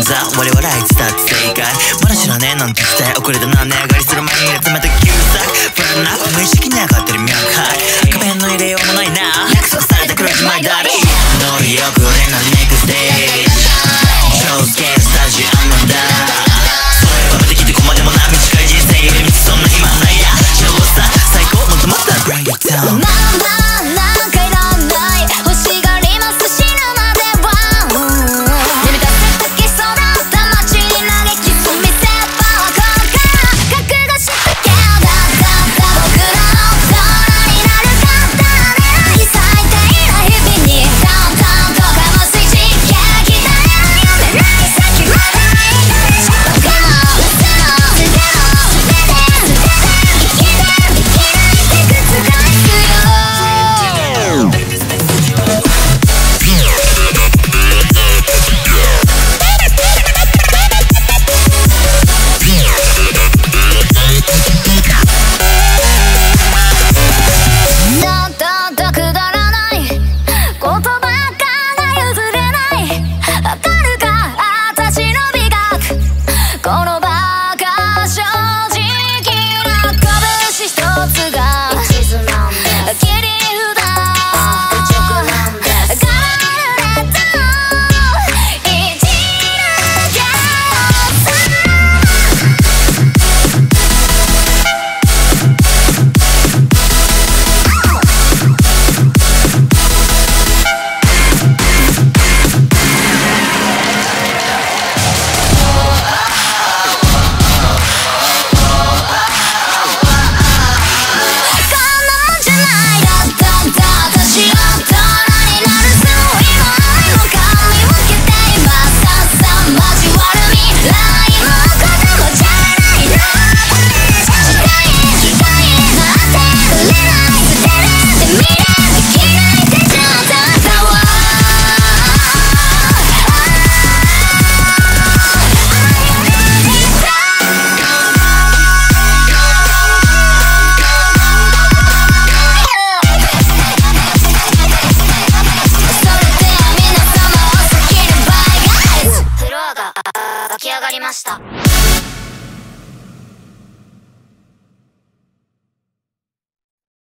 座我々はいつだって正解まだ知らねえなんて時代遅れたな値上がりする前に集めた旧作ブランナップ無意識に上がってる脈拍壁の入れようもないな約束された黒字前だり乗りよく